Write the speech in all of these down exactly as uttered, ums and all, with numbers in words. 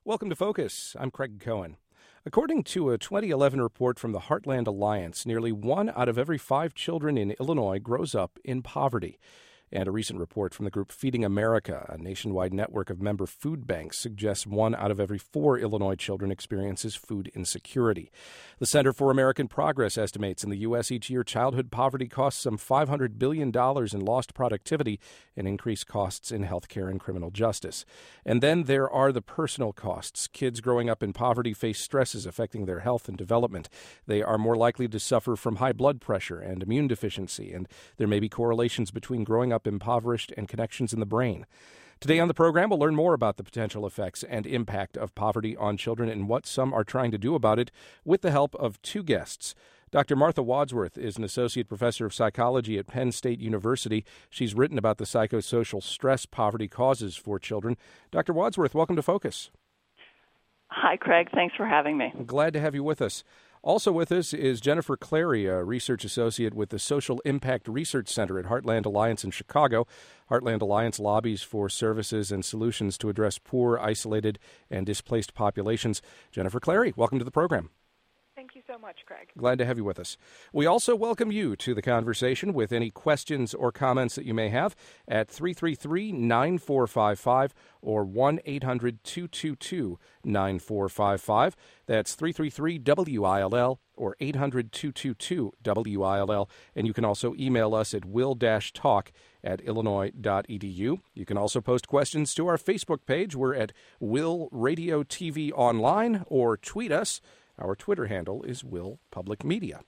Welcome to Focus. I'm Craig Cohen. According to a twenty eleven report from the Heartland Alliance, nearly one out of every five children in Illinois grows up in poverty. And a recent report from the group Feeding America, a nationwide network of member food banks, suggests one out of every four Illinois children experiences food insecurity. The Center for American Progress estimates in the U S each year childhood poverty costs some five hundred billion dollars in lost productivity and increased costs in health care and criminal justice. And then there are the personal costs. Kids growing up in poverty face stresses affecting their health and development. They are more likely to suffer from high blood pressure and immune deficiency, and there may be correlations between growing up impoverished and connections in the brain. Today on the program, we'll learn more about the potential effects and impact of poverty on children and what some are trying to do about it with the help of two guests. Doctor Martha Wadsworth is an associate professor of psychology at Penn State University. She's written about the psychosocial stress poverty causes for children. Doctor Wadsworth, welcome to Focus. Hi, Craig. Thanks for having me. I'm glad to have you with us. Also with us is Jennifer Clary, a research associate with the Social Impact Research Center at Heartland Alliance in Chicago. Heartland Alliance lobbies for services and solutions to address poor, isolated, and displaced populations. Jennifer Clary, welcome to the program. Thank you so much, Craig. Glad to have you with us. We also welcome you to the conversation with any questions or comments that you may have at three three three, nine four five five or one eight hundred, two two two, nine four five five. That's three three three W I L L or eight hundred, two two two, W I L L. And you can also email us at will-talk at illinois dot e d u. You can also post questions to our Facebook page. We're at Will Radio T V Online, or tweet us. Our Twitter handle is Will Public Media.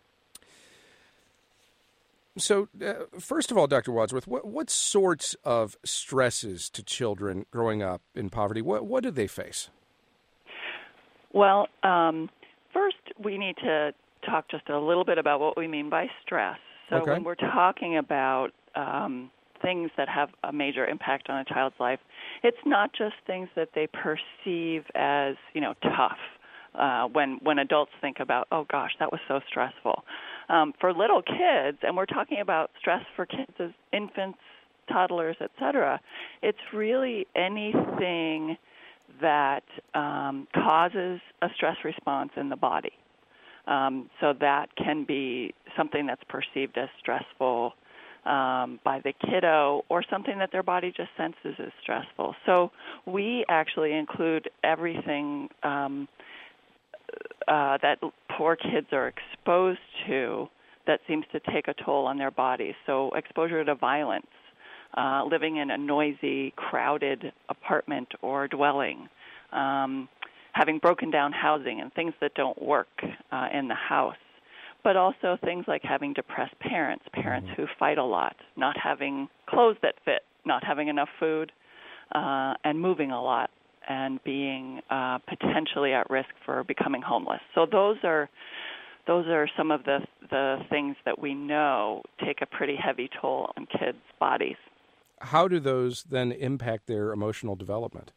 So, uh, first of all, Doctor Wadsworth, what, what sorts of stresses to children growing up in poverty, what, what do they face? Well, um, first we need to talk just a little bit about what we mean by stress. So Okay. When we're talking about um, things that have a major impact on a child's life, it's not just things that they perceive as, you know, tough. Uh, when when adults think about, oh gosh, that was so stressful. Um, for little kids, and we're talking about stress for kids as infants, toddlers, et cetera, it's really anything that um, causes a stress response in the body. Um, so that can be something that's perceived as stressful um, by the kiddo, or something that their body just senses as stressful. So we actually include everything um, Uh, that poor kids are exposed to that seems to take a toll on their bodies. So exposure to violence, uh, living in a noisy, crowded apartment or dwelling, um, having broken down housing and things that don't work uh, in the house, but also things like having depressed parents, parents who fight a lot, not having clothes that fit, not having enough food, uh, and moving a lot, and being uh, potentially at risk for becoming homeless. So those are those are some of the the things that we know take a pretty heavy toll on kids' bodies. How do those then impact their emotional development?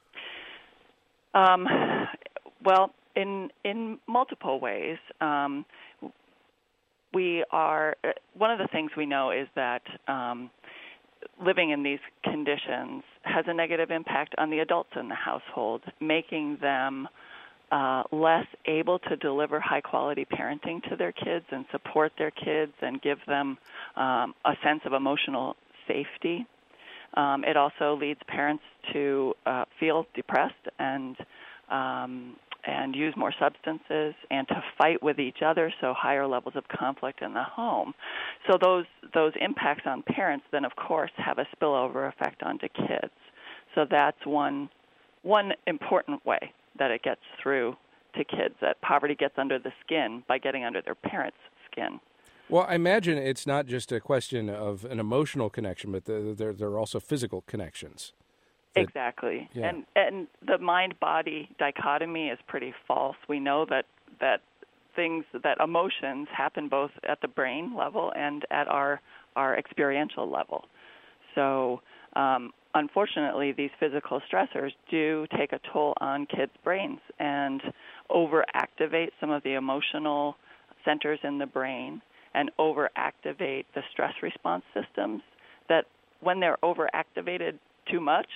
Um, well, in in multiple ways. Um, we are one of the things we know is that Um, living in these conditions has a negative impact on the adults in the household, making them uh, less able to deliver high-quality parenting to their kids and support their kids and give them um, a sense of emotional safety. Um, it also leads parents to uh, feel depressed and um, and use more substances and to fight with each other, so higher levels of conflict in the home. So those those impacts on parents then, of course, have a spillover effect onto kids. So that's one one important way that it gets through to kids, that poverty gets under the skin by getting under their parents' skin. Well, I imagine it's not just a question of an emotional connection, but the, there, there are also physical connections. That, exactly. Yeah. And and the mind-body dichotomy is pretty false. We know that, that things, that emotions happen both at the brain level and at our, our experiential level. So um, unfortunately, these physical stressors do take a toll on kids' brains and overactivate some of the emotional centers in the brain and overactivate the stress response systems that when they're overactivated too much,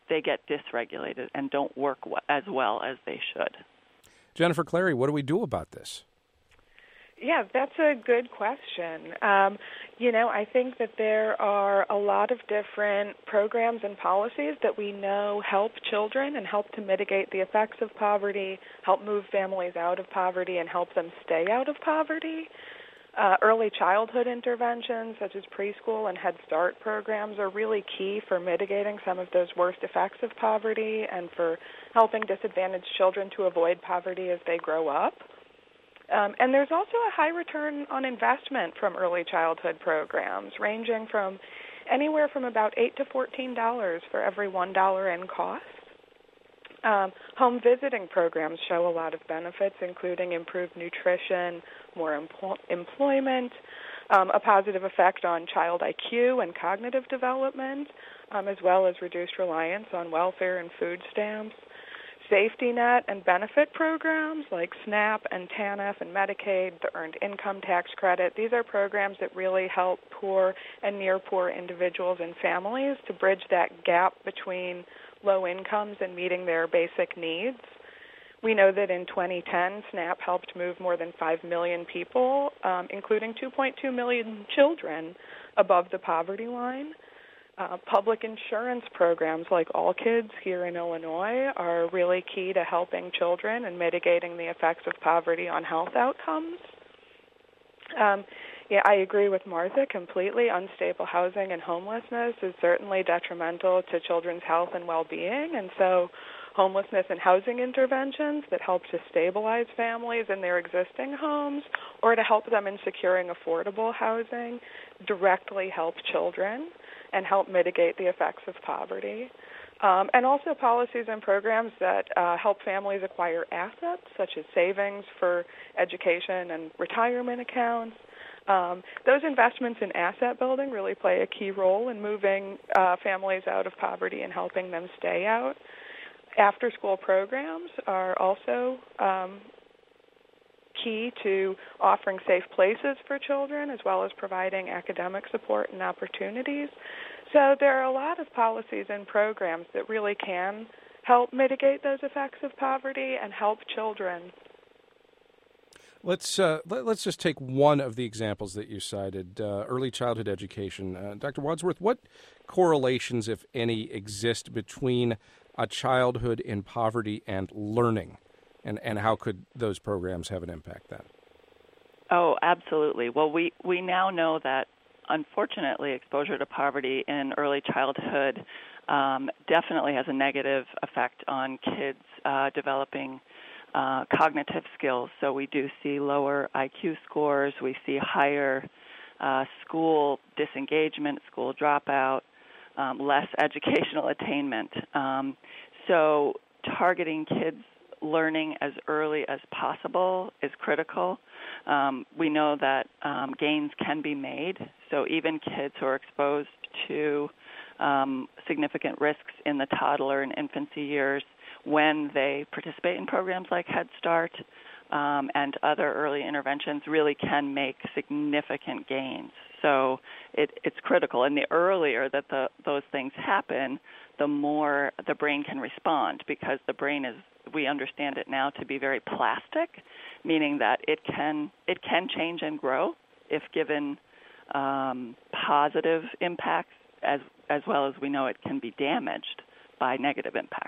they get dysregulated and don't work w- as well as they should. Jennifer Clary, what do we do about this? Yeah, that's a good question. Um, you know, I think that there are a lot of different programs and policies that we know help children and help to mitigate the effects of poverty, help move families out of poverty, and help them stay out of poverty. Uh, early childhood interventions, such as preschool and Head Start programs, are really key for mitigating some of those worst effects of poverty and for helping disadvantaged children to avoid poverty as they grow up. Um, and there's also a high return on investment from early childhood programs, ranging from anywhere from about eight to fourteen dollars for every one dollar in cost. Um, home visiting programs show a lot of benefits, including improved nutrition, more empl- employment, um, a positive effect on child I Q and cognitive development, um, as well as reduced reliance on welfare and food stamps. Safety net and benefit programs like SNAP and TANF and Medicaid, the Earned Income Tax Credit, these are programs that really help poor and near-poor individuals and families to bridge that gap between low incomes and meeting their basic needs. We know that in twenty ten, SNAP helped move more than five million people, um, including two point two million children, above the poverty line. Uh, public insurance programs like All Kids here in Illinois are really key to helping children and mitigating the effects of poverty on health outcomes. Um, yeah, I agree with Martha completely. Unstable housing and homelessness is certainly detrimental to children's health and well-being, and so homelessness and housing interventions that help to stabilize families in their existing homes or to help them in securing affordable housing directly help children and help mitigate the effects of poverty. Um, and also policies and programs that uh, help families acquire assets, such as savings for education and retirement accounts. Um, those investments in asset building really play a key role in moving uh, families out of poverty and helping them stay out. After-school programs are also um, key to offering safe places for children as well as providing academic support and opportunities. So there are a lot of policies and programs that really can help mitigate those effects of poverty and help children. Let's uh, let, let's just take one of the examples that you cited, uh, early childhood education. Uh, Doctor Wadsworth, what correlations, if any, exist between a childhood in poverty and learning, and, and how could those programs have an impact then? Oh, absolutely. Well, we, we now know that, unfortunately, exposure to poverty in early childhood um, definitely has a negative effect on kids uh, developing uh, cognitive skills. So we do see lower I Q scores. We see higher uh, school disengagement, school dropout, um, less educational attainment. Um, so targeting kids' learning as early as possible is critical. Um, we know that um, gains can be made, so even kids who are exposed to um, significant risks in the toddler and infancy years, when they participate in programs like Head Start um, and other early interventions, really can make significant gains. So it, it's critical. And the earlier that the, those things happen, the more the brain can respond, because the brain is, we understand it now to be very plastic, meaning that it can it can change and grow if given um, positive impacts, as as well as we know it can be damaged by negative impacts.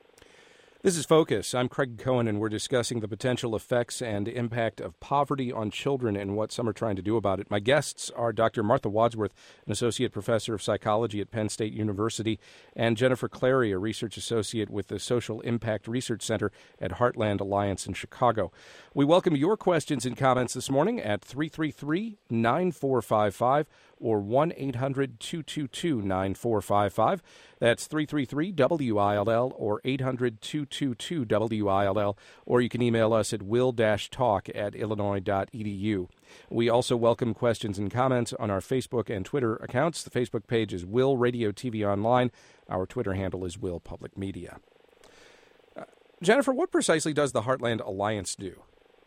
This is Focus. I'm Craig Cohen, and we're discussing the potential effects and impact of poverty on children and what some are trying to do about it. My guests are Doctor Martha Wadsworth, an associate professor of psychology at Penn State University, and Jennifer Clary, a research associate with the Social Impact Research Center at Heartland Alliance in Chicago. We welcome your questions and comments this morning at three three three, nine four five five or one eight hundred, two two two, nine four five five. That's three three three W I L L or eight hundred, two two two, W I L L, or you can email us at will dash talk at illinois dot e d u. We also welcome questions and comments on our Facebook and Twitter accounts. The Facebook page is Will Radio T V Online. Our Twitter handle is Will Public Media. Uh, Jennifer, what precisely does the Heartland Alliance do?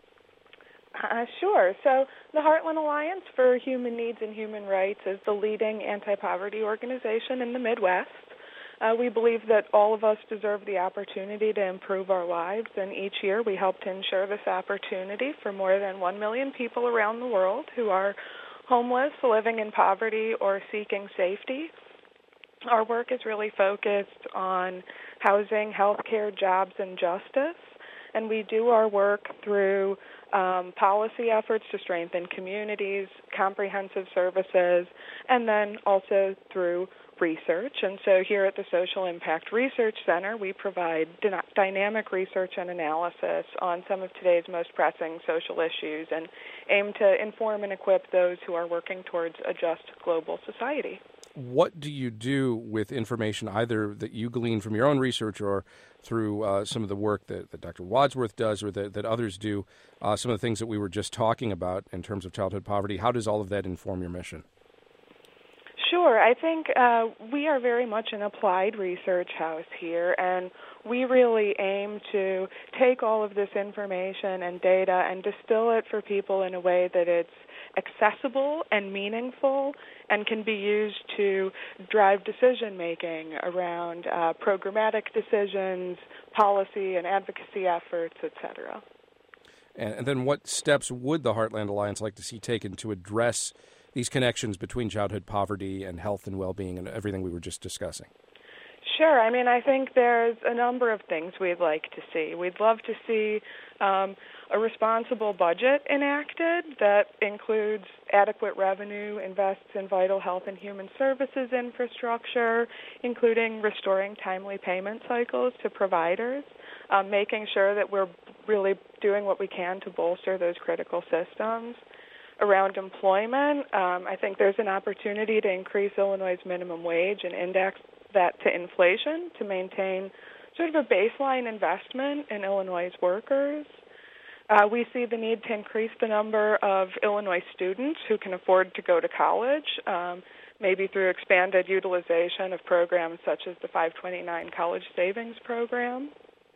Uh, sure. So the Heartland Alliance for Human Needs and Human Rights is the leading anti-poverty organization in the Midwest. Uh, we believe that all of us deserve the opportunity to improve our lives, and each year we help to ensure this opportunity for more than one million people around the world who are homeless, living in poverty, or seeking safety. Our work is really focused on housing, healthcare, jobs, and justice, and we do our work through um, policy efforts to strengthen communities, comprehensive services, and then also through research. And so here at the Social Impact Research Center, we provide dyna- dynamic research and analysis on some of today's most pressing social issues and aim to inform and equip those who are working towards a just global society. What do you do with information either that you glean from your own research or through uh, some of the work that, that Doctor Wadsworth does or that, that others do, uh, some of the things that we were just talking about in terms of childhood poverty? How does all of that inform your mission? Sure. I think uh, we are very much an applied research house here, and we really aim to take all of this information and data and distill it for people in a way that it's accessible and meaningful and can be used to drive decision-making around uh, programmatic decisions, policy and advocacy efforts, et cetera. And, and then what steps would the Heartland Alliance like to see taken to address these connections between childhood poverty and health and well-being and everything we were just discussing? Sure. I mean, I think there's a number of things we'd like to see. We'd love to see um, a responsible budget enacted that includes adequate revenue, invests in vital health and human services infrastructure, including restoring timely payment cycles to providers, um, making sure that we're really doing what we can to bolster those critical systems. Around employment, um, I think there's an opportunity to increase Illinois' minimum wage and index that to inflation to maintain sort of a baseline investment in Illinois' workers. Uh, we see the need to increase the number of Illinois students who can afford to go to college, um, maybe through expanded utilization of programs such as the five twenty-nine College Savings Program.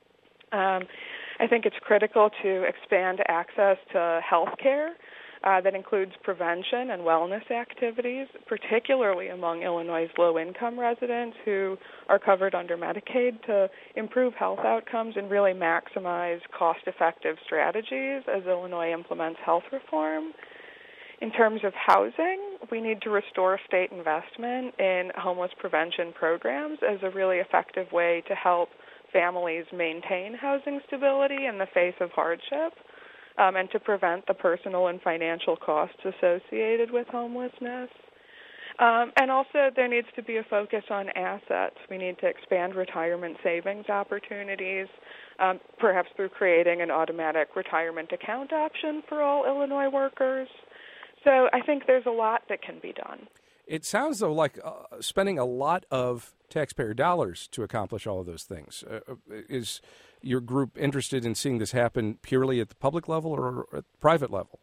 Um, I think it's critical to expand access to health care. Uh, that includes prevention and wellness activities, particularly among Illinois' low-income residents who are covered under Medicaid, to improve health outcomes and really maximize cost-effective strategies as Illinois implements health reform. In terms of housing, we need to restore state investment in homeless prevention programs as a really effective way to help families maintain housing stability in the face of hardship. Um, and to prevent the personal and financial costs associated with homelessness. Um, and also there needs to be a focus on assets. We need to expand retirement savings opportunities, um, perhaps through creating an automatic retirement account option for all Illinois workers. So I think there's a lot that can be done. It sounds, though, like uh, spending a lot of taxpayer dollars to accomplish all of those things. Uh, is your group interested in seeing this happen purely at the public level or at the private level?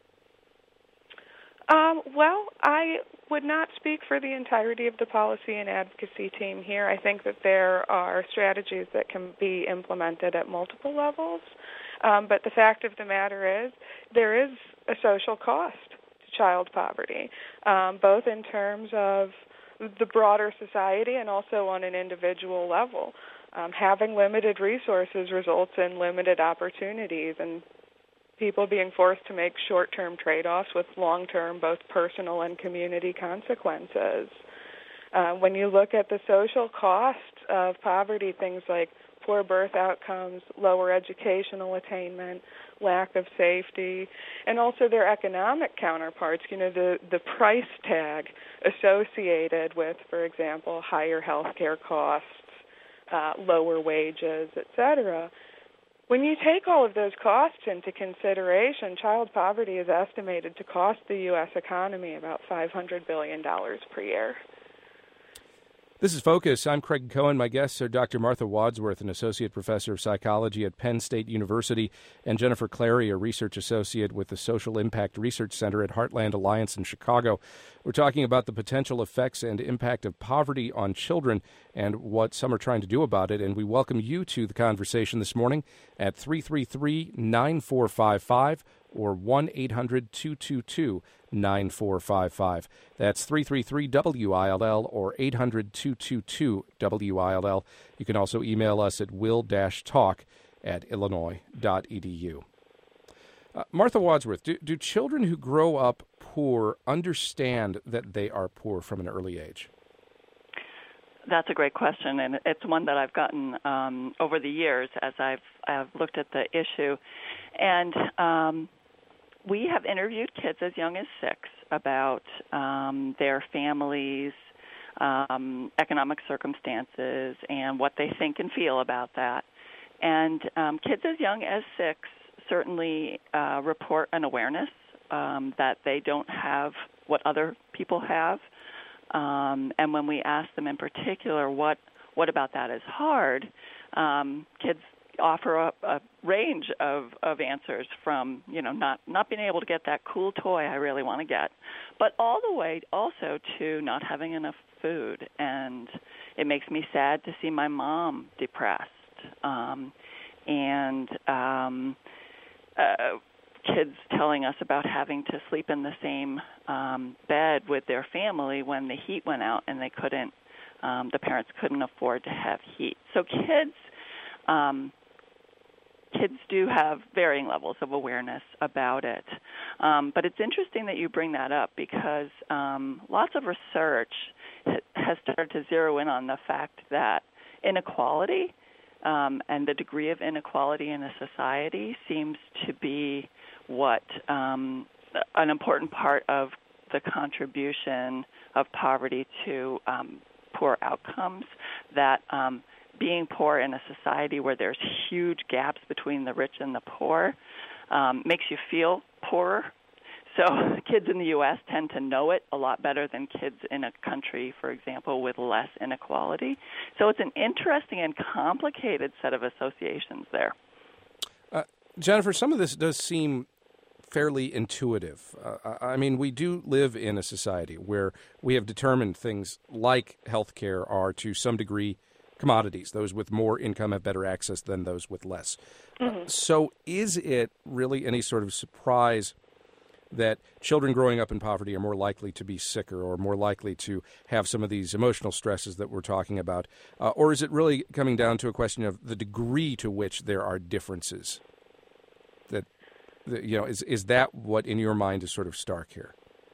Um, well, I would not speak for the entirety of the policy and advocacy team here. I think that there are strategies that can be implemented at multiple levels. Um, but the fact of the matter is there is a social cost to child poverty, um, both in terms of the broader society and also on an individual level. Um, having limited resources results in limited opportunities and people being forced to make short-term trade-offs with long-term, both personal and community consequences. Uh, when you look at the social costs of poverty, things like poor birth outcomes, lower educational attainment, lack of safety, and also their economic counterparts, you know, the, the price tag associated with, for example, higher health care costs, uh, lower wages, et cetera. When you take all of those costs into consideration, child poverty is estimated to cost the U S economy about five hundred billion dollars per year. This is Focus. I'm Craig Cohen. My guests are Doctor Martha Wadsworth, an associate professor of psychology at Penn State University, and Jennifer Clary, a research associate with the Social Impact Research Center at Heartland Alliance in Chicago. We're talking about the potential effects and impact of poverty on children and what some are trying to do about it. And we welcome you to the conversation this morning at three three three, nine four five five or one eight hundred two two two nine four five five. That's three three three W I L L or eight hundred two two two W I L L. You can also email us at will-talk at illinois dot e d u. Uh, Martha Wadsworth, do, do children who grow up poor understand that they are poor from an early age? That's a great question, and it's one that I've gotten um, over the years as I've, I've looked at the issue. And um, we have interviewed kids as young as six about um, their families, um, economic circumstances, and what they think and feel about that. And um, kids as young as six certainly uh, report an awareness um, that they don't have what other people have. Um, and when we ask them in particular what what about that is hard, um, kids offer a, a range of, of answers from, you know, not, not being able to get that cool toy I really want to get, but all the way also to not having enough food. And it makes me sad to see my mom depressed. Um, and um, uh, kids telling us about having to sleep in the same um, bed with their family when the heat went out and they couldn't, um, the parents couldn't afford to have heat. So kids, um, kids do have varying levels of awareness about it. Um, but it's interesting that you bring that up because um, lots of research ha- has started to zero in on the fact that inequality um, and the degree of inequality in a society seems to be what um, an important part of the contribution of poverty to um, poor outcomes, that um, being poor in a society where there's huge gaps between the rich and the poor um, makes you feel poorer. So kids in the U S tend to know it a lot better than kids in a country, for example, with less inequality. So it's an interesting and complicated set of associations there. Uh, Jennifer, some of this does seem fairly intuitive. Uh, I mean, we do live in a society where we have determined things like healthcare are to some degree commodities. Those with more income have better access than those with less. Mm-hmm. Uh, so is it really any sort of surprise that children growing up in poverty are more likely to be sicker or more likely to have some of these emotional stresses that we're talking about? Uh, or is it really coming down to a question of the degree to which there are differences? That, that you know, is is that what in your mind is sort of stark here?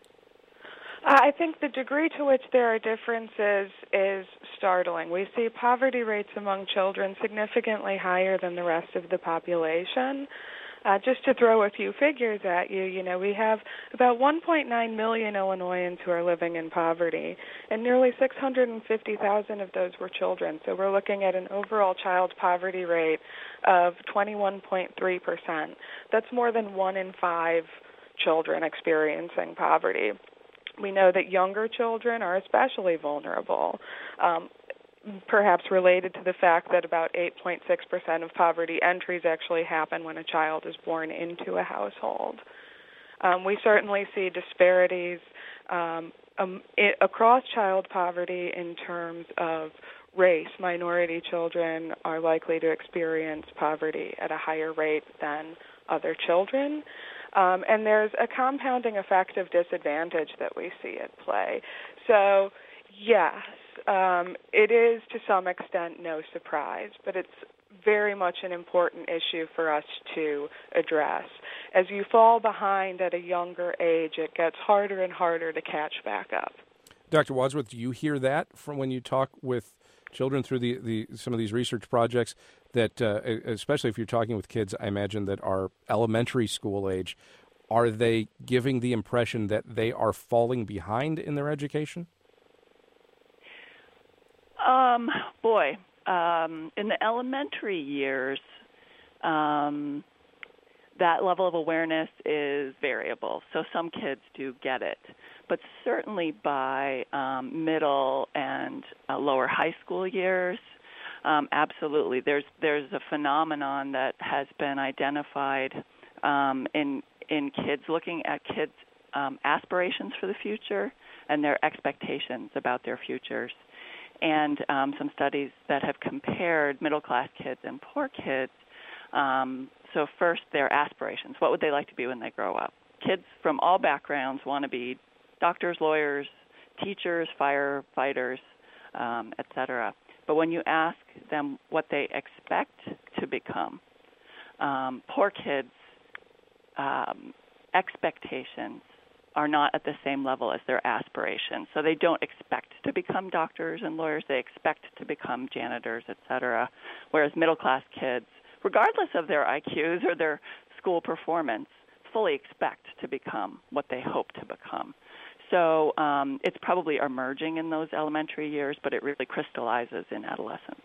I think the degree to which there are differences is startling. We see poverty rates among children significantly higher than the rest of the population. Uh, just to throw a few figures at you, you know, we have about one point nine million Illinoisans who are living in poverty, and nearly six hundred fifty thousand of those were children. So we're looking at an overall child poverty rate of twenty-one point three percent. That's more than one in five children experiencing poverty. We know that younger children are especially vulnerable, um, perhaps related to the fact that about eight point six percent of poverty entries actually happen when a child is born into a household. Um, we certainly see disparities um, um, it, across child poverty in terms of race. Minority children are likely to experience poverty at a higher rate than other children. Um, and there's a compounding effect of disadvantage that we see at play. So, yes, um, it is to some extent no surprise, but it's very much an important issue for us to address. As you fall behind at a younger age, it gets harder and harder to catch back up. Doctor Wadsworth, do you hear that from when you talk with children through the, the some of these research projects, that uh, especially if you're talking with kids, I imagine, that are elementary school age, are they giving the impression that they are falling behind in their education? Um, boy, um, in the elementary years, um, that level of awareness is variable. So some kids do get it. But certainly by um, middle and uh, lower high school years, um, absolutely. There's there's a phenomenon that has been identified um, in in kids, looking at kids' um, aspirations for the future and their expectations about their futures. And um, some studies that have compared middle-class kids and poor kids Um, so first, their aspirations. What would they like to be when they grow up? Kids from all backgrounds want to be doctors, lawyers, teachers, firefighters, um, et cetera. But when you ask them what they expect to become, um, poor kids' um, expectations are not at the same level as their aspirations. So they don't expect to become doctors and lawyers. They expect to become janitors, et cetera. Whereas middle-class kids, regardless of their I Qs or their school performance, fully expect to become what they hope to become. So um, it's probably emerging in those elementary years, but it really crystallizes in adolescence.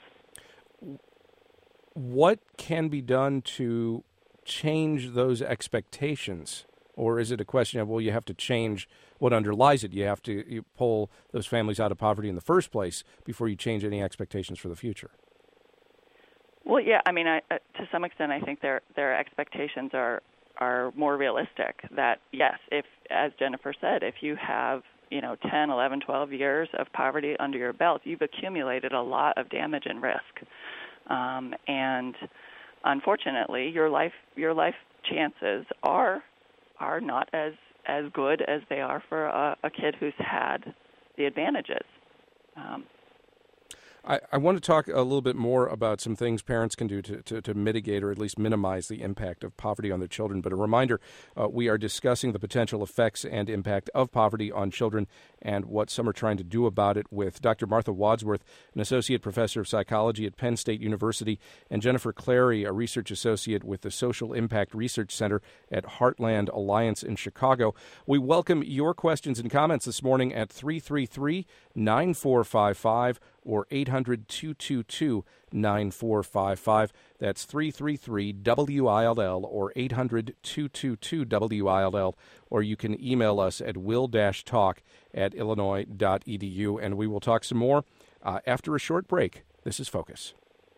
What can be done to change those expectations? Or is it a question of, well, you have to change what underlies it? You have to you pull those families out of poverty in the first place before you change any expectations for the future? Well, yeah, I mean, I, uh, to some extent, I think their their expectations are are more realistic. That, yes, if, as Jennifer said, if you have, you know, ten, eleven, twelve years of poverty under your belt, you've accumulated a lot of damage and risk. Um, and unfortunately, your life your life chances are are not as, as good as they are for a, a kid who's had the advantages. Um, I, I want to talk a little bit more about some things parents can do to, to, to mitigate or at least minimize the impact of poverty on their children. But a reminder, uh, we are discussing the potential effects and impact of poverty on children and what some are trying to do about it with Doctor Martha Wadsworth, an associate professor of psychology at Penn State University, and Jennifer Clary, a research associate with the Social Impact Research Center at Heartland Alliance in Chicago. We welcome your questions and comments this morning at three three three, nine four five five or eight hundred, two two two, nine four five five. That's three three three W I L L or eight hundred, two two two, W I L L. Or you can email us at will-talk at illinois dot e d u. And we will talk some more uh, after a short break. This is Focus.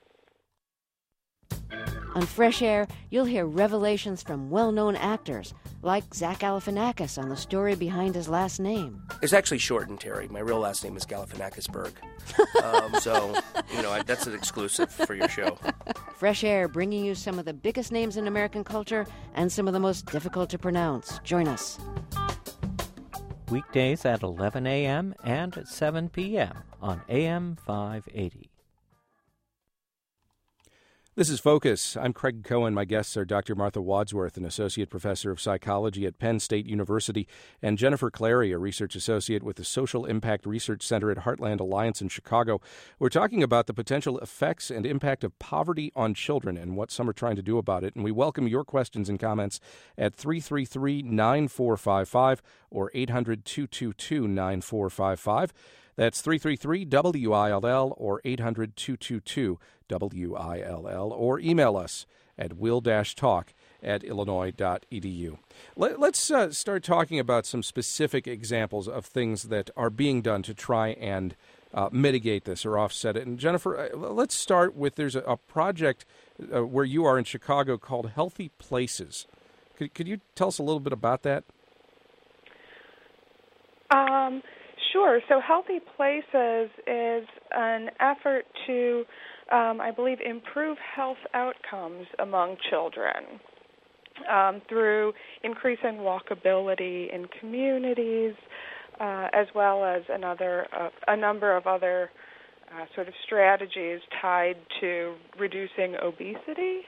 On Fresh Air, you'll hear revelations from well-known actors, like Zach Galifianakis on the story behind his last name. It's actually shortened, Terry. My real last name is Galifianakisberg. um, so, you know, I, that's an exclusive for your show. Fresh Air, bringing you some of the biggest names in American culture and some of the most difficult to pronounce. Join us. Weekdays at eleven a.m. and at seven p.m. on A M five eighty. This is Focus. I'm Craig Cohen. My guests are Doctor Martha Wadsworth, an associate professor of psychology at Penn State University, and Jennifer Clary, a research associate with the Social Impact Research Center at Heartland Alliance in Chicago. We're talking about the potential effects and impact of poverty on children and what some are trying to do about it. And we welcome your questions and comments at three three three, nine four five five or eight hundred, two two two, nine four five five. That's three three three W I L L or eight hundred, two two two, W I L L, or email us at will-talk at illinois dot e d u. Let, let's uh, start talking about some specific examples of things that are being done to try and uh, mitigate this or offset it. And Jennifer, uh, let's start with there's a, a project uh, where you are in Chicago called Healthy Places. Could, could you tell us a little bit about that? Um. Sure. So Healthy Places is an effort to, um, I believe, improve health outcomes among children um, through increasing walkability in communities, uh, as well as another uh, a number of other uh, sort of strategies tied to reducing obesity.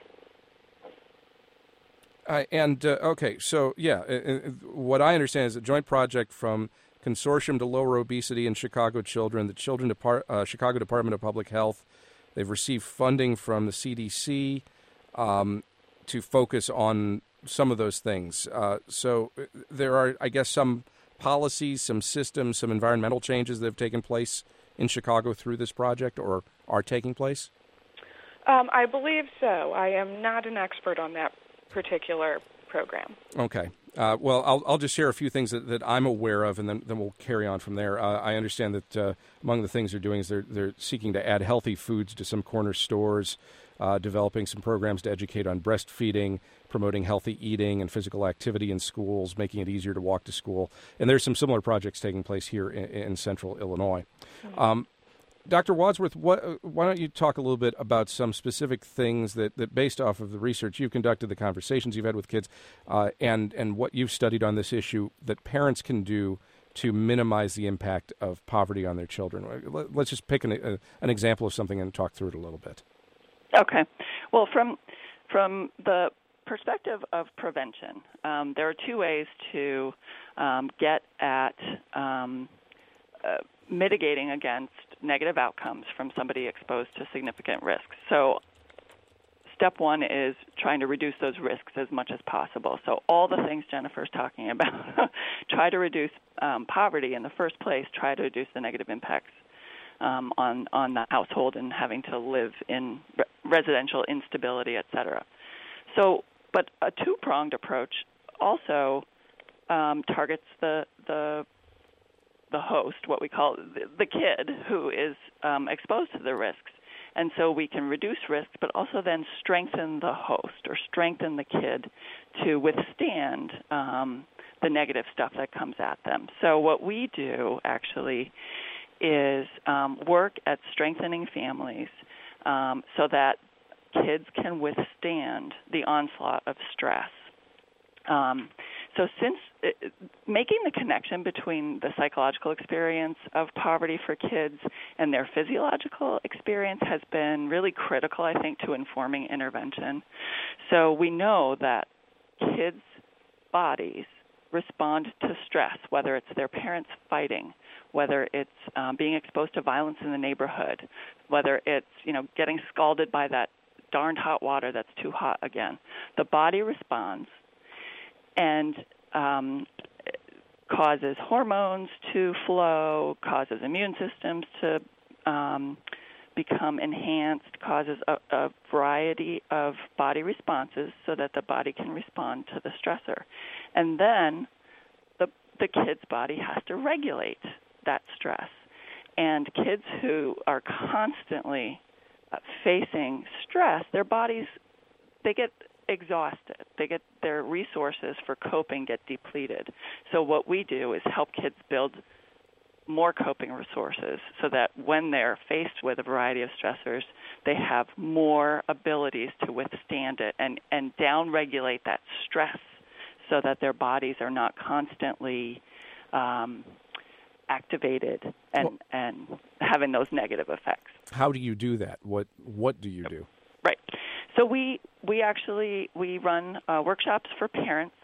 Uh, and, uh, okay, so, yeah, uh, what I understand is a joint project from Consortium to Lower Obesity in Chicago Children, the Children Depart- uh, Chicago Department of Public Health. They've received funding from the C D C um, to focus on some of those things. Uh, so there are, I guess, some policies, some systems, some environmental changes that have taken place in Chicago through this project or are taking place? Um, I believe so. I am not an expert on that particular program. Okay. Uh, well, I'll, I'll just share a few things that, that I'm aware of, and then, then we'll carry on from there. Uh, I understand that uh, among the things they're doing is they're, they're seeking to add healthy foods to some corner stores, uh, developing some programs to educate on breastfeeding, promoting healthy eating and physical activity in schools, making it easier to walk to school. And there's some similar projects taking place here in, in central Illinois. Mm-hmm. Um, Doctor Wadsworth, what, why don't you talk a little bit about some specific things that, that based off of the research you've conducted, the conversations you've had with kids, uh, and, and what you've studied on this issue that parents can do to minimize the impact of poverty on their children? Let's just pick an, a, an example of something and talk through it a little bit. Okay. Well, from from the perspective of prevention, um, there are two ways to um, get at um, uh, mitigating against negative outcomes from somebody exposed to significant risks. So step one is trying to reduce those risks as much as possible. So all the things Jennifer's talking about, try to reduce um, poverty in the first place, try to reduce the negative impacts um, on, on the household and having to live in re- residential instability, et cetera. So, but a two-pronged approach also um, targets the the the host, what we call the, the kid who is um, exposed to the risks. And so we can reduce risks, but also then strengthen the host or strengthen the kid to withstand um, the negative stuff that comes at them. So what we do actually is um, work at strengthening families um, so that kids can withstand the onslaught of stress. Um, so since uh, making the connection between the psychological experience of poverty for kids and their physiological experience has been really critical, I think, to informing intervention. So we know that kids' bodies respond to stress, whether it's their parents fighting, whether it's um, being exposed to violence in the neighborhood, whether it's, you know, getting scalded by that darned hot water that's too hot again. The body responds and um, causes hormones to flow, causes immune systems to um, become enhanced, causes a, a variety of body responses so that the body can respond to the stressor. And then the, the kid's body has to regulate that stress. And kids who are constantly uh, facing stress, their bodies, they get exhausted. They get their resources for coping get depleted. So what we do is help kids build more coping resources so that when they're faced with a variety of stressors, they have more abilities to withstand it and, and down-regulate that stress so that their bodies are not constantly um, activated and, well, and having those negative effects. How do you do that? What what do you do? Right. So we we actually we run uh, workshops for parents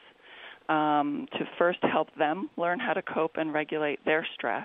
um, to first help them learn how to cope and regulate their stress,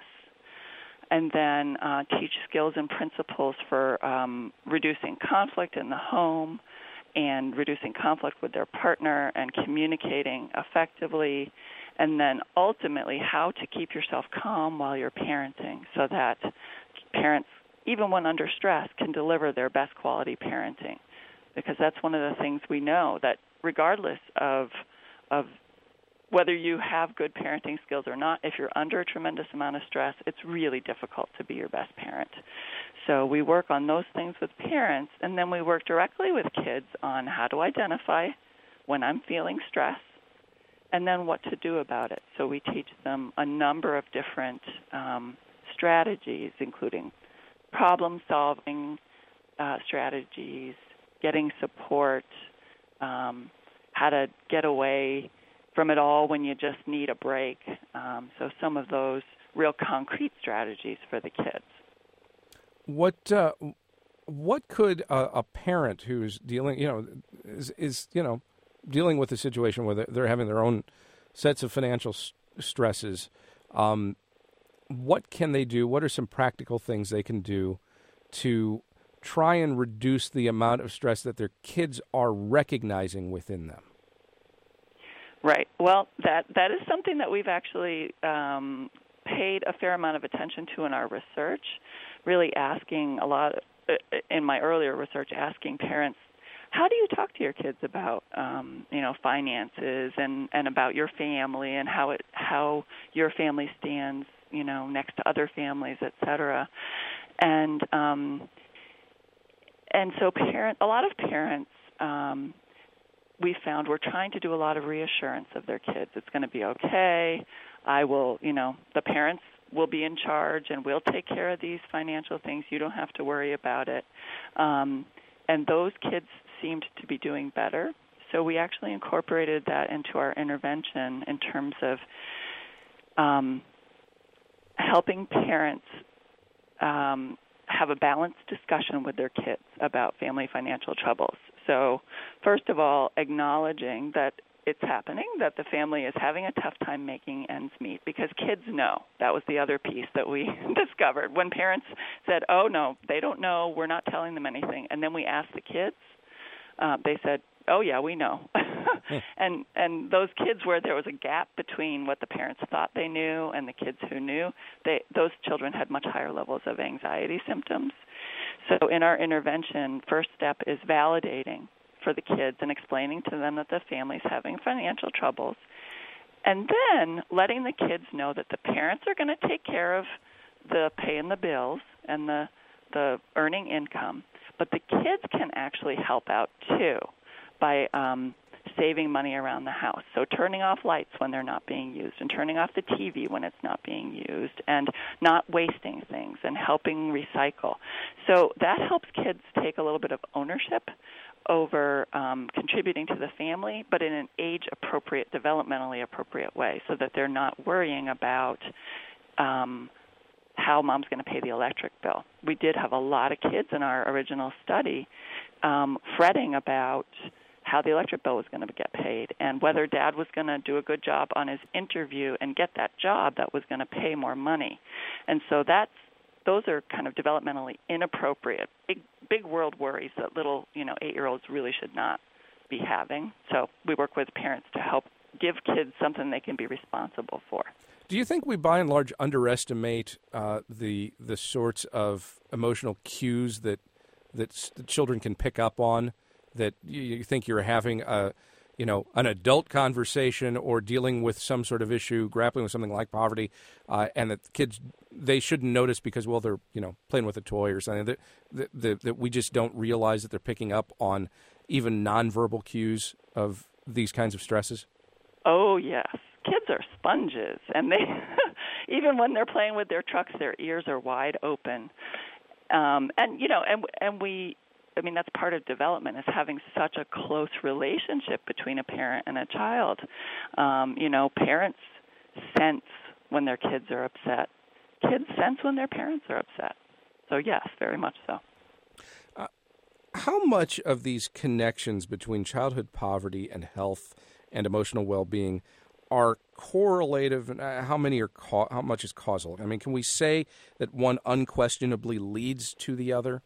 and then uh, teach skills and principles for um, reducing conflict in the home and reducing conflict with their partner and communicating effectively, and then ultimately how to keep yourself calm while you're parenting so that parents, even when under stress, can deliver their best quality parenting. Because that's one of the things we know, that regardless of of whether you have good parenting skills or not, if you're under a tremendous amount of stress, it's really difficult to be your best parent. So we work on those things with parents, and then we work directly with kids on how to identify when I'm feeling stress and then what to do about it. So we teach them a number of different um, strategies, including problem-solving uh, strategies, getting support, um, how to get away from it all when you just need a break. Um, so some of those real concrete strategies for the kids. What uh, what could a, a parent who's dealing, you know, is, is you know dealing with a situation where they're having their own sets of financial s- stresses, um, what can they do? What are some practical things they can do to try and reduce the amount of stress that their kids are recognizing within them? Right. Well, that that is something that we've actually um, paid a fair amount of attention to in our research, really asking a lot, uh, in my earlier research, asking parents, how do you talk to your kids about, um, you know, finances and, and about your family and how it how your family stands, you know, next to other families, et cetera. And um, and so parent, a lot of parents, um, we found were trying to do a lot of reassurance of their kids. It's going to be okay. I will, you know, the parents we'll be in charge and we'll take care of these financial things. You don't have to worry about it. Um, and those kids seemed to be doing better. So we actually incorporated that into our intervention in terms of um, helping parents um, have a balanced discussion with their kids about family financial troubles. So first of all, acknowledging that it's happening, that the family is having a tough time making ends meet, because kids know. That was the other piece that we discovered. When parents said, oh, no, they don't know, we're not telling them anything, and then we asked the kids, uh, they said, oh, yeah, we know. and and those kids where there was a gap between what the parents thought they knew and the kids who knew, they those children had much higher levels of anxiety symptoms. So in our intervention, first step is validating for the kids and explaining to them that the family's having financial troubles, and then letting the kids know that the parents are going to take care of the paying the bills and the the earning income, but the kids can actually help out too by um, saving money around the house. So turning off lights when they're not being used, and turning off the T V when it's not being used, and not wasting things, and helping recycle. So that helps kids take a little bit of ownership over um, contributing to the family, but in an age-appropriate, developmentally appropriate way, so that they're not worrying about um, how mom's going to pay the electric bill. We did have a lot of kids in our original study um, fretting about how the electric bill was going to get paid and whether dad was going to do a good job on his interview and get that job that was going to pay more money. And so that's those are kind of developmentally inappropriate, big big world worries that little, you know, eight-year-olds really should not be having. So we work with parents to help give kids something they can be responsible for. Do you think we, by and large, underestimate uh, the the sorts of emotional cues that that children can pick up on? That you, you think you're having a, you know, an adult conversation or dealing with some sort of issue, grappling with something like poverty, uh, and that kids they shouldn't notice because, well, they're, you know, playing with a toy or something. That, that, that, that we just don't realize that they're picking up on even nonverbal cues of these kinds of stresses. Oh yes. Kids are sponges, and they even when they're playing with their trucks, their ears are wide open. Um, and you know, and and we, I mean, that's part of development is having such a close relationship between a parent and a child. Um, you know, parents sense when their kids are upset. Kids sense when their parents are upset. So yes, very much so. Uh, how much of these connections between childhood poverty and health and emotional well-being are correlative, and how many are ca- how much is causal? I mean, can we say that one unquestionably leads to the other?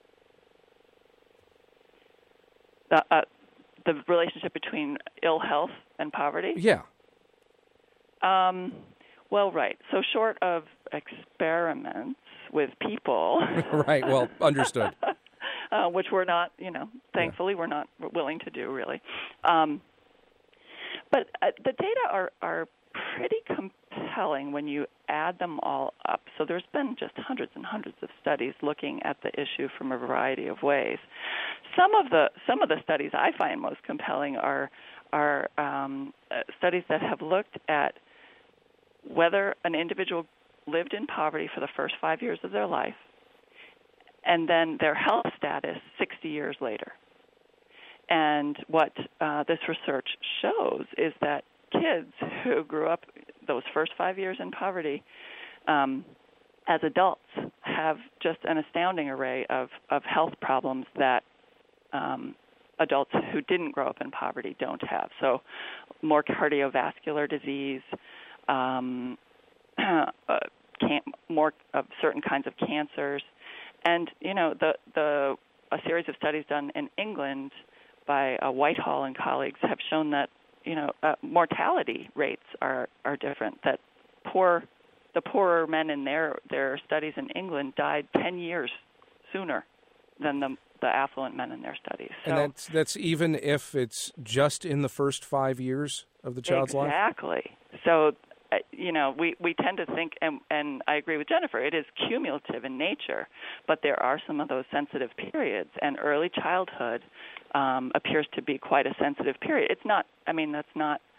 The uh, the relationship between ill health and poverty? Yeah. Um. Well, right. So short of experiments with people, right. Well, understood. uh, which we're not, you know, thankfully yeah. we're not willing to do really. Um, But uh, the data are, are pretty compelling when you add them all up. So there's been just hundreds and hundreds of studies looking at the issue from a variety of ways. Some of the some of the studies I find most compelling are are um, uh, studies that have looked at whether an individual lived in poverty for the first five years of their life, and then their health status sixty years later. And what uh, this research shows is that kids who grew up those first five years in poverty, um, as adults, have just an astounding array of, of health problems that um, adults who didn't grow up in poverty don't have. So more cardiovascular disease, um, uh, can- more of certain kinds of cancers. And, you know, the, the a series of studies done in England by uh, Whitehall and colleagues have shown that, you know, uh, mortality rates are, are different, that poor, the poorer men in their, their studies in England died ten years sooner than the, the affluent men in their studies. So, and that's, that's even if it's just in the first five years of the child's exactly. life? Exactly. So, uh, you know, we, we tend to think, and, and I agree with Jennifer, it is cumulative in nature, but there are some of those sensitive periods, and early childhood Um, appears to be quite a sensitive period. It's not, I mean, that's not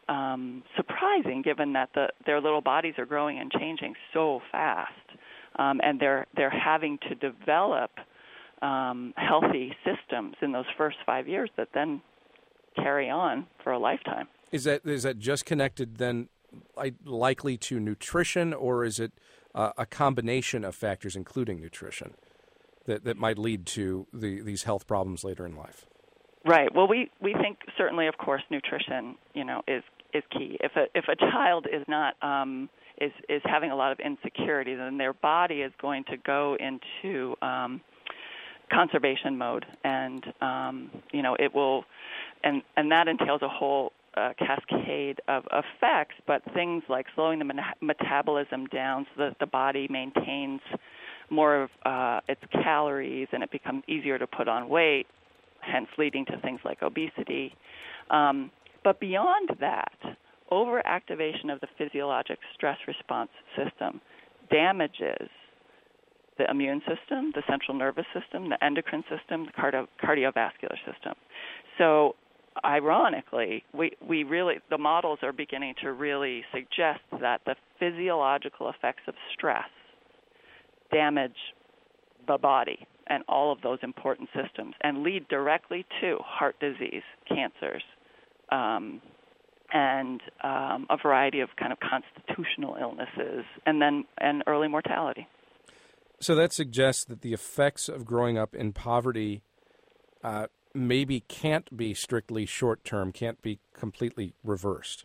um, surprising, given that the, their little bodies are growing and changing so fast, um, and they're they're having to develop um, healthy systems in those first five years that then carry on for a lifetime. Is that is that just connected then, likely to nutrition, or is it uh, a combination of factors, including nutrition, that that might lead to the, these health problems later in life? Right. Well, we, we think certainly, of course, nutrition, you know, is is key. If a if a child is not um, is is having a lot of insecurity, then their body is going to go into um, conservation mode, and um, you know it will, and and that entails a whole uh, cascade of effects. But things like slowing the meta- metabolism down so that the body maintains more of uh, its calories, and it becomes easier to put on weight, hence leading to things like obesity. Um, but beyond that, overactivation of the physiologic stress response system damages the immune system, the central nervous system, the endocrine system, the cardio- cardiovascular system. So ironically, we, we really, the models are beginning to really suggest that the physiological effects of stress damage the body and all of those important systems and lead directly to heart disease, cancers, um, and um, a variety of kind of constitutional illnesses, and then and early mortality. So that suggests that the effects of growing up in poverty uh, maybe can't be strictly short-term, can't be completely reversed.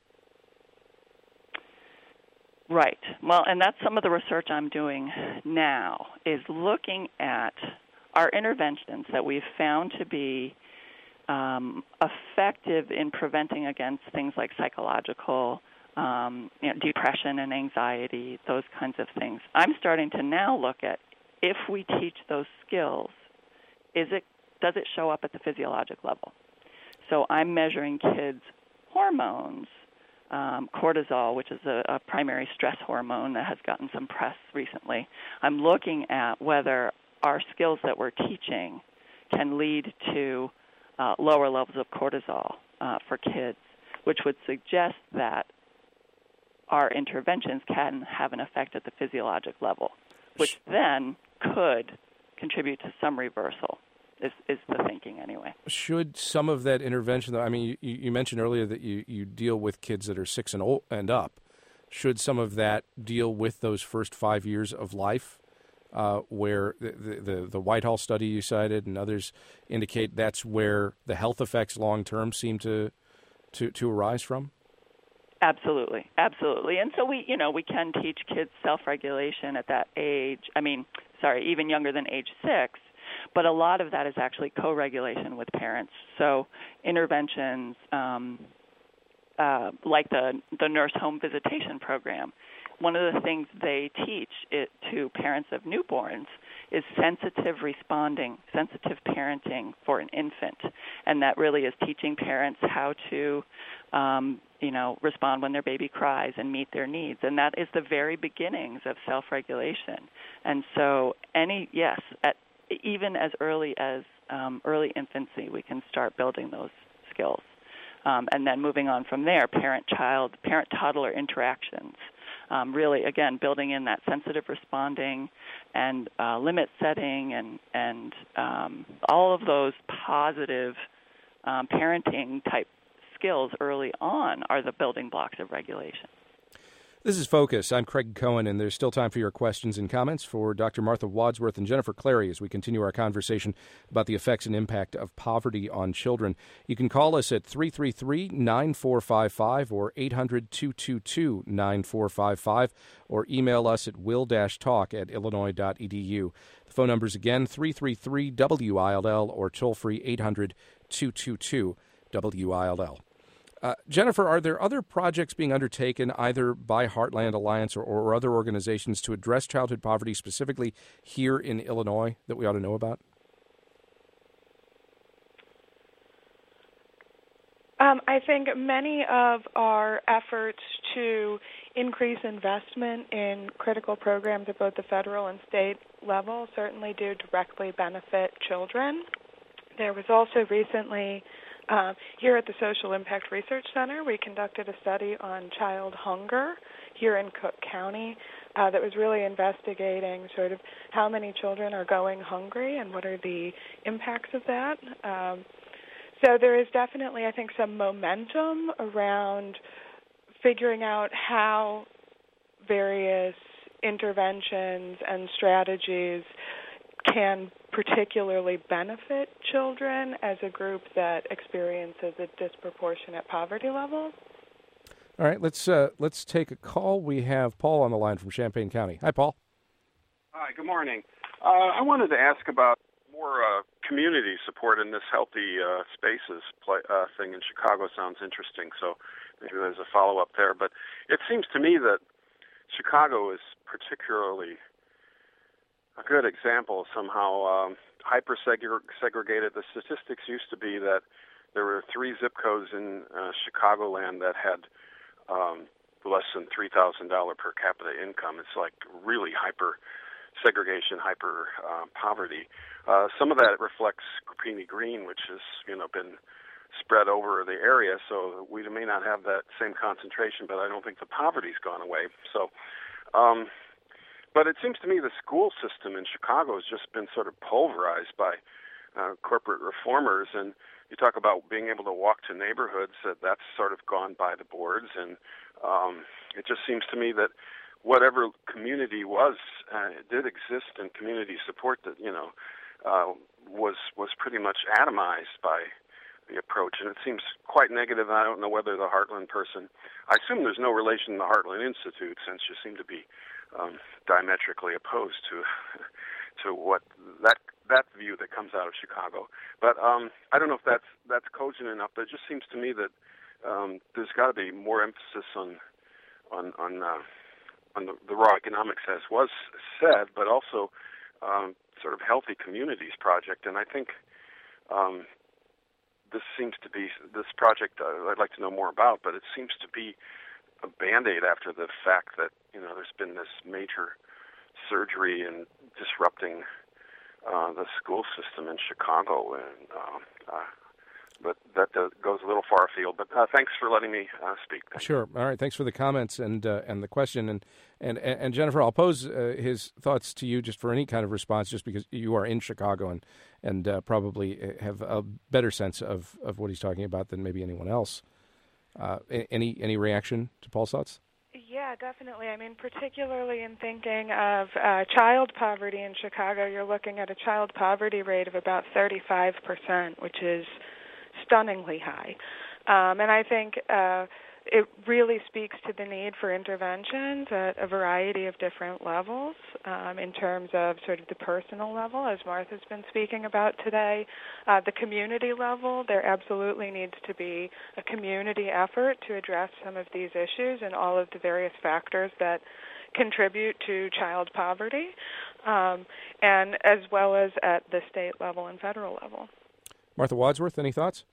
Right. Well, and that's some of the research I'm doing now, is looking at our interventions that we've found to be um, effective in preventing against things like psychological um, you know, depression and anxiety, those kinds of things. I'm starting to now look at, if we teach those skills, is it does it show up at the physiologic level? So I'm measuring kids' hormones, um, cortisol, which is a, a primary stress hormone that has gotten some press recently. I'm looking at whether our skills that we're teaching can lead to uh, lower levels of cortisol uh, for kids, which would suggest that our interventions can have an effect at the physiologic level, which then could contribute to some reversal, is, is the thinking anyway. Should some of that intervention, though, I mean, you, you mentioned earlier that you, you deal with kids that are six and, old, and up. Should some of that deal with those first five years of life, uh, where the, the, the Whitehall study you cited and others indicate that's where the health effects long-term seem to, to, to arise from? Absolutely, absolutely. And so we, you know, we can teach kids self-regulation at that age. I mean, sorry, even younger than age six. But a lot of that is actually co-regulation with parents. So interventions um, uh, like the the nurse home visitation program. One of the things they teach it to parents of newborns is sensitive responding, sensitive parenting for an infant, and that really is teaching parents how to, um, you know, respond when their baby cries and meet their needs, and that is the very beginnings of self-regulation. And so, any yes, at, even as early as um, early infancy, we can start building those skills, um, and then moving on from there, parent-child, parent-toddler interactions. Um, really, again, building in that sensitive responding and uh, limit setting and, and um, all of those positive um, parenting type skills early on are the building blocks of regulation. This is Focus. I'm Craig Cohen, and there's still time for your questions and comments for Doctor Martha Wadsworth and Jennifer Clary as we continue our conversation about the effects and impact of poverty on children. You can call us at three three three, nine four five five or eight hundred, two two two, nine four five five or email us at will dash talk at illinois dot e d u. The phone numbers again, three three three W I L L or toll-free eight hundred, two two two, W I L L. Uh, Jennifer, are there other projects being undertaken either by Heartland Alliance or, or other organizations to address childhood poverty specifically here in Illinois that we ought to know about? Um, I think many of our efforts to increase investment in critical programs at both the federal and state level certainly do directly benefit children. There was also recently Um, here at the Social Impact Research Center, we conducted a study on child hunger here in Cook County uh, that was really investigating sort of how many children are going hungry and what are the impacts of that. Um, so there is definitely, I think, some momentum around figuring out how various interventions and strategies can particularly benefit children as a group that experiences a disproportionate poverty level. All right, let's uh, let's take a call. We have Paul on the line from Champaign County. Hi, Paul. Hi, good morning. Uh, I wanted to ask about more uh, community support in this Healthy uh, Spaces play, uh, thing in Chicago. Sounds interesting, so maybe there's a follow-up there. But it seems to me that Chicago is particularly a good example, somehow um, hyper-segregated. The statistics used to be that there were three zip codes in uh, Chicagoland that had um, less than three thousand dollars per capita income. It's like really hyper-segregation, hyper-poverty. Uh, some of that reflects Grappini Green, which has you know been spread over the area, so we may not have that same concentration, but I don't think the poverty's gone away. So. Um, But it seems to me the school system in Chicago has just been sort of pulverized by uh, corporate reformers. And you talk about being able to walk to neighborhoods, that that's sort of gone by the boards. And um, it just seems to me that whatever community was, uh, did exist, and community support that, you know, uh, was was pretty much atomized by the approach. And it seems quite negative. I don't know whether the Heartland person, I assume there's no relation to the Heartland Institute, since you seem to be Um, diametrically opposed to to what that that view that comes out of Chicago. But um, I don't know if that's that's cogent enough. But it just seems to me that um, there's got to be more emphasis on on on uh, on the, the raw economics, as was said, but also um, sort of healthy communities project. And I think um, this seems to be this project uh, I'd like to know more about. But it seems to be a Band-Aid after the fact that, you know, there's been this major surgery in disrupting uh, the school system in Chicago. And uh, uh, but that uh, goes a little far afield. But uh, thanks for letting me uh, speak. Thank sure. You. All right. Thanks for the comments and uh, and the question. And and and Jennifer, I'll pose uh, his thoughts to you just for any kind of response, just because you are in Chicago and and uh, probably have a better sense of, of what he's talking about than maybe anyone else. Uh, any any reaction to Paul's thoughts? Yeah, definitely. I mean, particularly in thinking of uh, child poverty in Chicago, you're looking at a child poverty rate of about thirty-five percent, which is stunningly high. Um, and I think uh, it really speaks to the need for interventions at a variety of different levels um, in terms of sort of the personal level, as Martha's been speaking about today. Uh, the community level, there absolutely needs to be a community effort to address some of these issues and all of the various factors that contribute to child poverty, um, and as well as at the state level and federal level. Martha Wadsworth, any thoughts?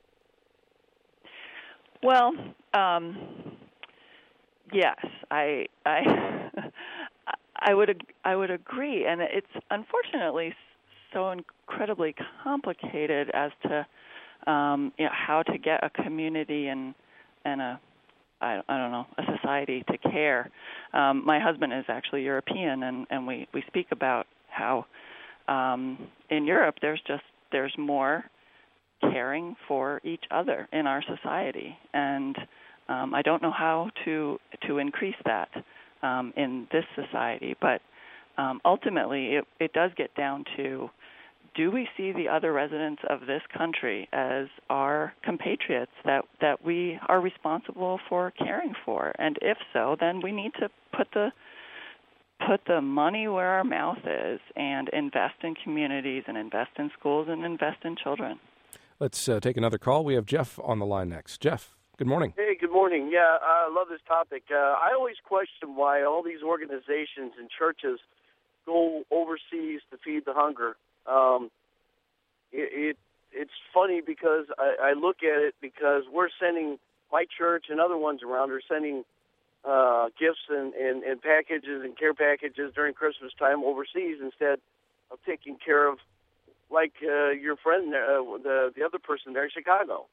Well, um, yes, I I I would I would agree, and it's unfortunately so incredibly complicated as to um, you know, how to get a community and and a I, I don't know a society to care. Um, my husband is actually European, and, and we, we speak about how um, in Europe there's just there's more caring for each other in our society, and um, I don't know how to to increase that um, in this society. But um, ultimately, it, it does get down to: do we see the other residents of this country as our compatriots that that we are responsible for caring for? And if so, then we need to put the put the money where our mouth is and invest in communities and invest in schools and invest in children. Let's uh, take another call. We have Jeff on the line next. Jeff, good morning. Hey, good morning. Yeah, I love this topic. Uh, I always question why all these organizations and churches go overseas to feed the hunger. Um, it, it it's funny because I, I look at it because we're sending, my church and other ones around are sending uh, gifts and, and, and packages and care packages during Christmas time overseas instead of taking care of like uh, your friend, uh, the the other person there in Chicago.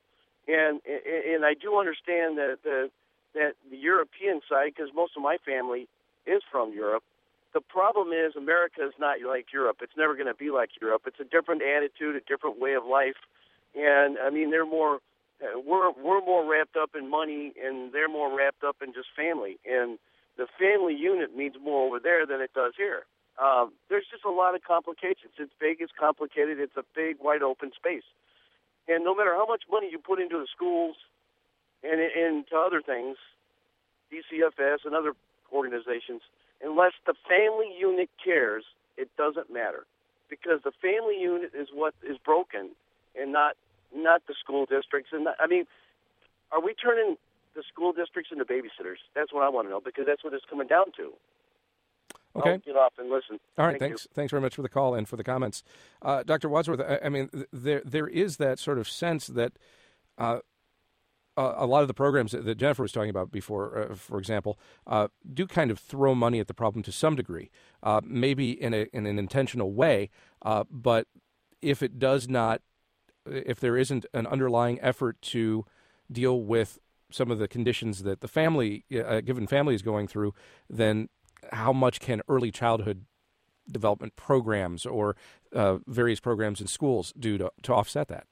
And and I do understand that the that the European side, because most of my family is from Europe. The problem is America is not like Europe. It's never going to be like Europe. It's a different attitude, a different way of life, and I mean they're more we're we're more wrapped up in money, and they're more wrapped up in just family. And the family unit means more over there than it does here. Um, there's just a lot of complications. It's big, it's complicated. It's a big, wide open space. And no matter how much money you put into the schools and into other things, D C F S and other organizations, unless the family unit cares, it doesn't matter. Because the family unit is what is broken and not not the school districts. And not, I mean, are we turning the school districts into babysitters? That's what I want to know, because that's what it's coming down to. Okay. I'll get off and listen. All right, Thank thanks. you. Thanks very much for the call and for the comments. Uh, Doctor Wadsworth, I, I mean, th- there there is that sort of sense that uh, a, a lot of the programs that, that Jennifer was talking about before, uh, for example, uh, do kind of throw money at the problem to some degree, uh, maybe in, a, in an intentional way, uh, but if it does not, if there isn't an underlying effort to deal with some of the conditions that the family, a given family is going through, then how much can early childhood development programs or uh, various programs in schools do to, to offset that?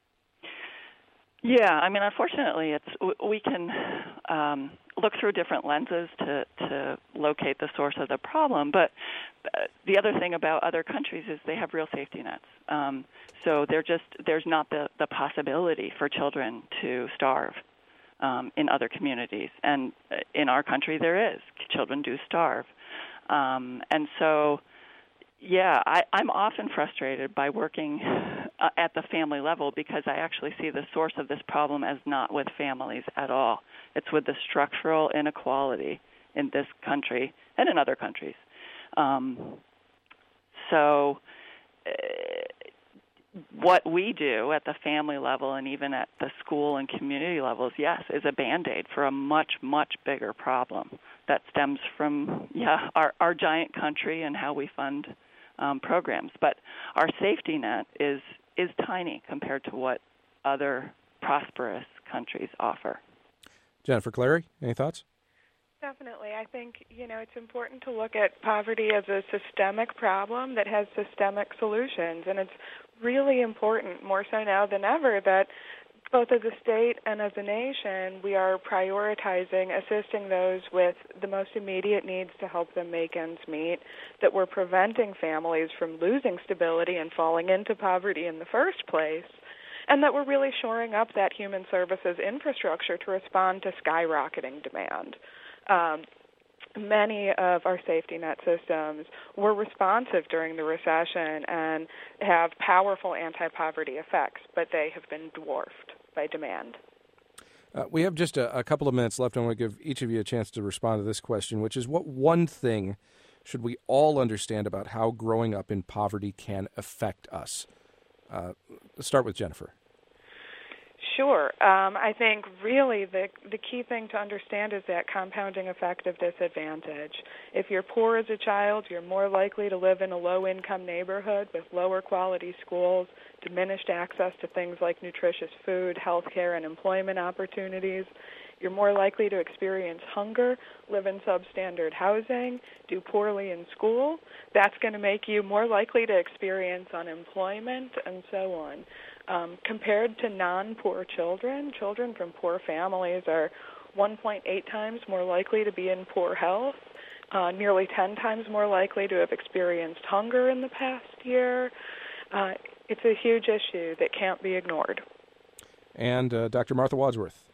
Yeah, I mean, unfortunately, it's we can um, look through different lenses to, to locate the source of the problem. But the other thing about other countries is they have real safety nets. Um, so they're just there's not the, the possibility for children to starve um, in other communities. And in our country, there is. Children do starve. Um, and so, yeah, I, I'm often frustrated by working uh, at the family level because I actually see the source of this problem as not with families at all. It's with the structural inequality in this country and in other countries. Um, so uh, what we do at the family level and even at the school and community levels, yes, is a Band-Aid for a much, much bigger problem that stems from, yeah, our, our giant country and how we fund um, programs. But our safety net is is tiny compared to what other prosperous countries offer. Jennifer Clary, any thoughts? Definitely. I think, you know, it's important to look at poverty as a systemic problem that has systemic solutions. And it's really important, more so now than ever, that both as a state and as a nation, we are prioritizing assisting those with the most immediate needs to help them make ends meet, that we're preventing families from losing stability and falling into poverty in the first place, and that we're really shoring up that human services infrastructure to respond to skyrocketing demand. Um, many of our safety net systems were responsive during the recession and have powerful anti-poverty effects, but they have been dwarfed by demand. Uh, we have just a, a couple of minutes left. I want to give each of you a chance to respond to this question, which is, what one thing should we all understand about how growing up in poverty can affect us? Uh, let's start with Jennifer. Sure. Um, I think really the the key thing to understand is that compounding effect of disadvantage. If you're poor as a child, you're more likely to live in a low-income neighborhood with lower quality schools, diminished access to things like nutritious food, health care, and employment opportunities. You're more likely to experience hunger, live in substandard housing, do poorly in school. That's going to make you more likely to experience unemployment and so on. Um, compared to non-poor children, children from poor families are one point eight times more likely to be in poor health, uh, nearly ten times more likely to have experienced hunger in the past year. Uh, it's a huge issue that can't be ignored. And uh, Doctor Martha Wadsworth.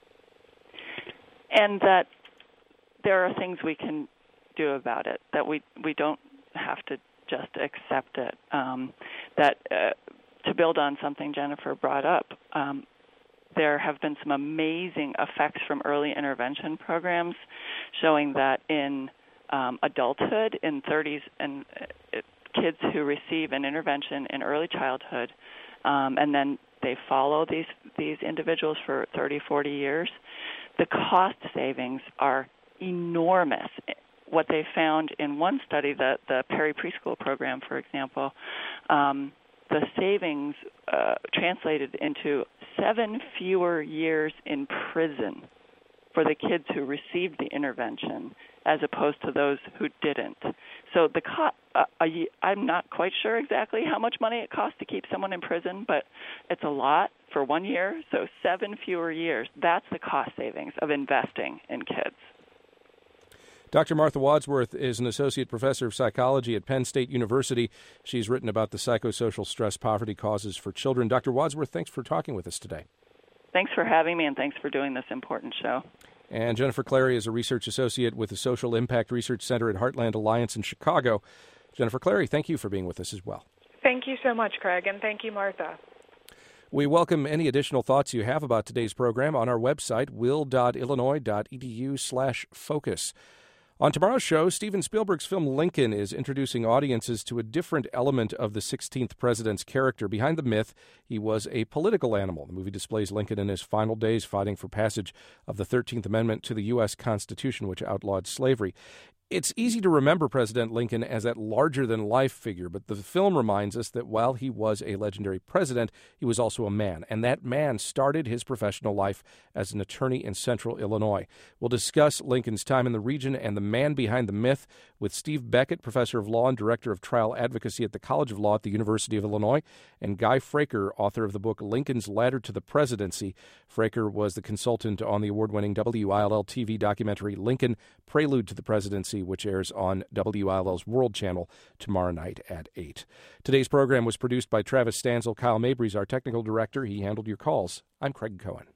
And that there are things we can do about it, that we, we don't have to just accept it, um, that... Uh, To build on something Jennifer brought up, um, there have been some amazing effects from early intervention programs showing that in um, adulthood, in thirties, and uh, kids who receive an intervention in early childhood, um, and then they follow these, these individuals for thirty, forty years, the cost savings are enormous. What they found in one study, the, the Perry Preschool program, for example, um, the savings uh, translated into seven fewer years in prison for the kids who received the intervention as opposed to those who didn't. So the co- uh, I'm not quite sure exactly how much money it costs to keep someone in prison, but it's a lot for one year, so seven fewer years. That's the cost savings of investing in kids. Doctor Martha Wadsworth is an associate professor of psychology at Penn State University. She's written about the psychosocial stress poverty causes for children. Doctor Wadsworth, thanks for talking with us today. Thanks for having me, and thanks for doing this important show. And Jennifer Clary is a research associate with the Social Impact Research Center at Heartland Alliance in Chicago. Jennifer Clary, thank you for being with us as well. Thank you so much, Craig, and thank you, Martha. We welcome any additional thoughts you have about today's program on our website, will.illinois.edu slash focus. On tomorrow's show, Steven Spielberg's film Lincoln is introducing audiences to a different element of the sixteenth president's character. Behind the myth, he was a political animal. The movie displays Lincoln in his final days fighting for passage of the thirteenth Amendment to the U S Constitution, which outlawed slavery. It's easy to remember President Lincoln as that larger-than-life figure, but the film reminds us that while he was a legendary president, he was also a man, and that man started his professional life as an attorney in central Illinois. We'll discuss Lincoln's time in the region and the man behind the myth with Steve Beckett, professor of law and director of trial advocacy at the College of Law at the University of Illinois, and Guy Fraker, author of the book Lincoln's Ladder to the Presidency. Fraker was the consultant on the award-winning W I L L T V documentary Lincoln, Prelude to the Presidency, which airs on W I L L's World Channel tomorrow night at eight. Today's program was produced by Travis Stanzel. Kyle Mabry's our technical director. He handled your calls. I'm Craig Cohen.